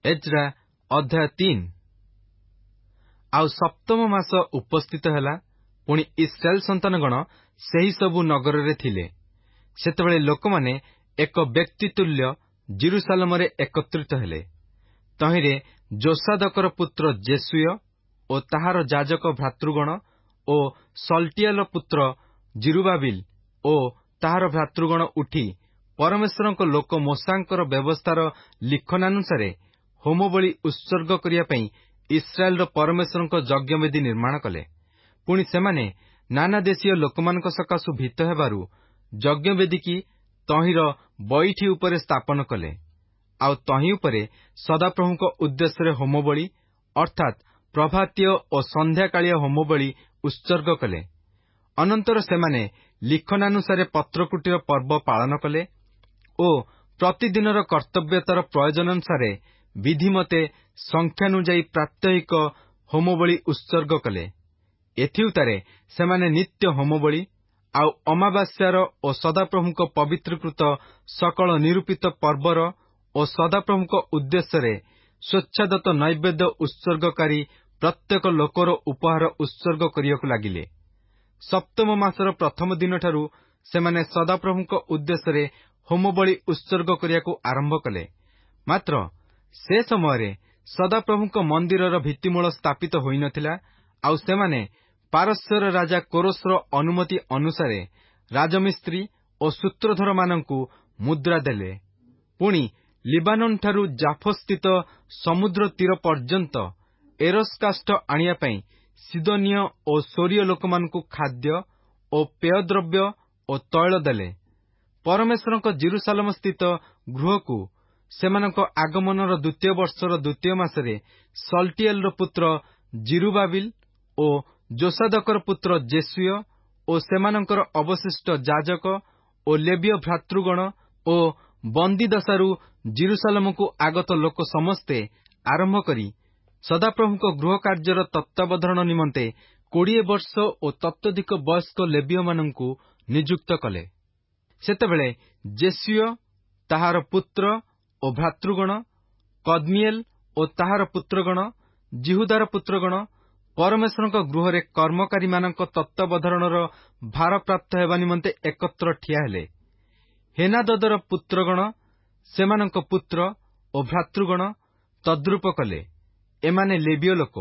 Ezra ଅଧ୍ୟାୟ 3। ଆଉ ସପ୍ତମ ମାସ ଉପସ୍ଥିତ ହେଲା। ପୁଣି ଇସ୍ରାଏଲ ସନ୍ତାନଗଣ ସେହି ସବୁ ନଗରରେ ଥିଲେ। ସେତେବେଳେ ଲୋକମାନେ ଏକ ବ୍ୟକ୍ତି ତୁଲ୍ୟ ଜିରୁସାଲମରେ ଏକତ୍ରିତ ହେଲେ। ତହିଁରେ ଯୋସାଦକର ପୁତ୍ର ଜେସୁୟ ଓ ତାହାର ଯାଜକ ଭ୍ରାତୃଗଣ ଓ ସଲ୍ଟିଏଲ ପୁତ୍ର ଜିରୁବାବିଲ ଓ ତାହାର ଭ୍ରାତୃଗଣ ଉଠି ପରମେଶ୍ୱରଙ୍କ ଲୋକ ମୋଶାଙ୍କର ବ୍ୟବସ୍ଥାର ଲିଖନାନୁସାରେ ହୋମବଳି ଉତ୍ସର୍ଗ କରିବା ପାଇଁ ଇସ୍ରାଏଲର ପରମେଶ୍ୱରଙ୍କ ଯଜ୍ଞବେଦୀ ନିର୍ମାଣ କଲେ। ପୁଣି ସେମାନେ ନାନା ଦେଶୀୟ ଲୋକମାନଙ୍କ ସକାଶୁ ଭୀତ ହେବାରୁ ଯଜ୍ଞବେଦୀକି ତହିଁର ବଇଠି ଉପରେ ସ୍ଥାପନ କଲେ। ଆଉ ତହିଁ ଉପରେ ସଦାପ୍ରଭୁଙ୍କ ଉଦ୍ଦେଶ୍ୟରେ ହୋମବଳି ଅର୍ଥାତ୍ ପ୍ରଭାତୀୟ ଓ ସନ୍ଧ୍ୟାକାଳୀୟ ହୋମବଳି ଉତ୍ସର୍ଗ କଲେ। ଅନନ୍ତର ସେମାନେ ଲିଖନାନୁସାରେ ପତ୍ରକୁଟିର ପର୍ବ ପାଳନ କଲେ ଓ ପ୍ରତିଦିନର କର୍ତ୍ତବ୍ୟତାର ପ୍ରୟୋଜନାନୁସାରେ ବିଧିମତେ ସଂଖ୍ୟାନୁଯାୟୀ ପ୍ରାତ୍ୟହିକ ହୋମବଳି ଉତ୍ସର୍ଗ କଲେ। ଏଥିଉତ୍ତାରେ ସେମାନେ ନିତ୍ୟ ହୋମବଳି ଆଉ ଅମାବାସ୍ୟାର ଓ ସଦାପ୍ରଭୁଙ୍କ ପବିତ୍ରକୃତ ସକଳ ନିରୂପିତ ପର୍ବର ଓ ସଦାପ୍ରଭୁଙ୍କ ଉଦ୍ଦେଶ୍ୟରେ ସ୍ୱଚ୍ଛାଦତ ନୈବେଦ୍ୟ ଉତ୍ସର୍ଗକାରୀ ପ୍ରତ୍ୟେକ ଲୋକର ଉପହାର ଉତ୍ସର୍ଗ କରିବାକୁ ଲାଗିଲେ। ସପ୍ତମ ମାସର ପ୍ରଥମ ଦିନଠାରୁ ସେମାନେ ସଦାପ୍ରଭୁଙ୍କ ଉଦ୍ଦେଶ୍ୟରେ ହୋମବଳି ଉତ୍ସର୍ଗ କରିବାକୁ ଆରମ୍ଭ କଲେ। ମାତ୍ର ସେ ସମୟରେ ସଦାପ୍ରଭୁଙ୍କ ମନ୍ଦିରର ଭିତ୍ତିମୂଳ ସ୍ଥାପିତ ହୋଇନଥିଲା। ଆଉ ସେମାନେ ପାରସ୍ୟର ରାଜା କୋରସର ଅନୁମତି ଅନୁସାରେ ରାଜମିସ୍ତ୍ରୀ ଓ ସୂତ୍ରଧରମାନଙ୍କୁ ମୁଦ୍ରା ଦେଲେ। ପୁଣି ଲିବାନୋନଠାରୁ ଜାଫସ୍ଥିତ ସମୁଦ୍ର ତୀର ପର୍ଯ୍ୟନ୍ତ ଏରସ୍ କାଷ୍ଠ ଆଣିବା ପାଇଁ ସିଦୋନୀୟ ଓ ସୋରୀୟ ଲୋକମାନଙ୍କୁ ଖାଦ୍ୟ ଓ ପେୟଦ୍ରବ୍ୟ ଓ ତୈଳ ଦେଲେ। ପରମେଶ୍ୱରଙ୍କ ଜିରୁସାଲମସ୍ଥିତ ଗୃହକୁ ସେମାନଙ୍କ ଆଗମନର 2ୟ ବର୍ଷର 2ୟ ମାସରେ ସଲ୍ଟିଏଲର ପୁତ୍ର ଜିରୁବାବିଲ ଓ ଯୋସାଦକର ପୁତ୍ର ଜେସୁୟ ଓ ସେମାନଙ୍କର ଅବଶିଷ୍ଟ ଯାଜକ ଓ ଲେବୀୟ ଭ୍ରାତୃଗଣ ଓ ବନ୍ଦୀଦଶାରୁ ଜିରୁସାଲମକୁ ଆଗତ ଲୋକ ସମସ୍ତେ ଆରମ୍ଭ କରି ସଦାପ୍ରଭୁଙ୍କ ଗୃହ କାର୍ଯ୍ୟର ତତ୍ତ୍ୱାବଧାନ ନିମନ୍ତେ 20 ବର୍ଷ ଓ ତତୋଧିକ ବୟସ୍କ ଲେବୀୟମାନଙ୍କୁ ନିଯୁକ୍ତ କଲେ। ସେତେବେଳେ ଜେସୁୟ, ତାହାର ପୁତ୍ର ଓ ଭ୍ରାତୃଗଣ, କଦ୍ମିଏଲ ଓ ତାହାର ପୁତ୍ରଗଣ, ଜିହୁଦାର ପୁତ୍ରଗଣ ପରମେଶ୍ୱରଙ୍କ ଗୃହରେ କର୍ମକାରୀମାନଙ୍କ ତତ୍ତ୍ୱାବଧାନର ଭାରପ୍ରାପ୍ତ ହେବା ନିମନ୍ତେ ଏକତ୍ର ଠିଆ ହେଲେ। ହେନାଦଦର ପୁତ୍ରଗଣ ସେମାନଙ୍କ ପୁତ୍ର ଓ ଭ୍ରାତୃଗଣ ତଦ୍ରୂପ କଲେ। ଏମାନେ ଲେବୀୟ ଲୋକ।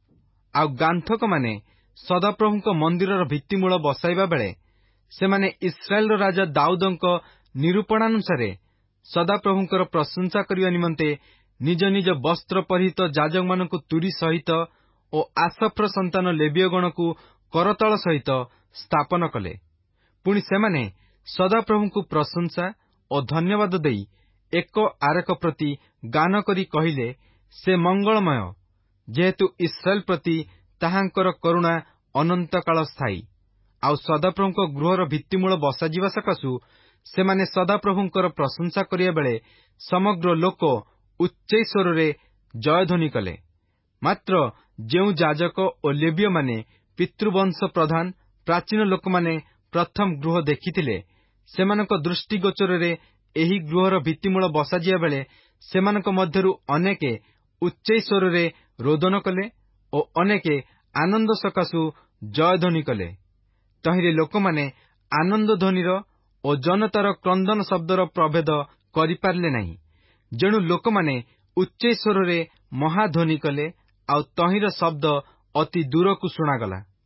ଆଉ ଗାନ୍ଥକମାନେ ସଦାପ୍ରଭୁଙ୍କ ମନ୍ଦିରର ଭିତ୍ତିମୂଳ ବସାଇବା ବେଳେ ସେମାନେ ଇସ୍ରାଏଲର ରାଜା ଦାଉଦଙ୍କ ନିରୂପଣାନୁସାରେ ସଦାପ୍ରଭୁଙ୍କର ପ୍ରଶଂସା କରିବା ନିମନ୍ତେ ନିଜ ନିଜ ବସ୍ତ୍ର ପରିହିତ ଯାଜକମାନଙ୍କୁ ତୁରୀ ସହିତ ଓ ଆସଫ୍ର ସନ୍ତାନ ଲେବୀୟଗଣକୁ କରତାଳ ସହିତ ସ୍ଥାପନ କଲେ। ପୁଣି ସେମାନେ ସଦାପ୍ରଭୁଙ୍କୁ ପ୍ରଶଂସା ଓ ଧନ୍ୟବାଦ ଦେଇ ଏକ ଆରେକ ପ୍ରତି ଗାନ କରି କହିଲେ, ସେ ମଙ୍ଗଳମୟ, ଯେହେତୁ ଇସ୍ରାଏଲ ପ୍ରତି ତାହାଙ୍କର କରୁଣା ଅନନ୍ତକାଳ ସ୍ଥାୟୀ। ଆଉ ସଦାପ୍ରଭୁଙ୍କ ଗୃହର ଭିତ୍ତିମୂଳ ବସାଯିବା ସକାଶୁ ସେମାନେ ସଦାପ୍ରଭୁଙ୍କର ପ୍ରଶଂସା କରିବା ବେଳେ ସମଗ୍ର ଲୋକ ଉଚ୍ଚୈଶ୍ୱରରେ ଜୟଧ୍ୱନି କଲେ। ମାତ୍ର ଯେଉଁ ଯାଜକ ଓ ଲେବୀୟମାନେ ପିତୃବଂଶ ପ୍ରଧାନ ପ୍ରାଚୀନ ଲୋକମାନେ ପ୍ରଥମ ଗୃହ ଦେଖିଥିଲେ, ସେମାନଙ୍କ ଦୃଷ୍ଟିଗୋଚରରେ ଏହି ଗୃହର ଭିତ୍ତିମୂଳ ବସାଯିବା ବେଳେ ସେମାନଙ୍କ ମଧ୍ୟରୁ ଅନେକେ ଉଚ୍ଚୈଶ୍ୱରରେ ରୋଦନ କଲେ ଓ ଅନେକେ ଆନନ୍ଦ ସକାଶୁ ଜୟଧ୍ୱନି କଲେ। ତହିଁରେ ଲୋକମାନେ ଆନନ୍ଦ ଧ୍ୱନିର ଓ ଜନତାର କ୍ରନ୍ଦନ ଶବ୍ଦର ପ୍ରଭେଦ କରିପାରିଲେ ନାହିଁ। ଯେଣୁ ଲୋକମାନେ ଉଚ୍ଚୈଶ୍ୱରରେ ମହାଧ୍ୱନି କଲେ, ଆଉ ତହିଁର ଶବ୍ଦ ଅତି ଦୂରକୁ ଶୁଣାଗଲା।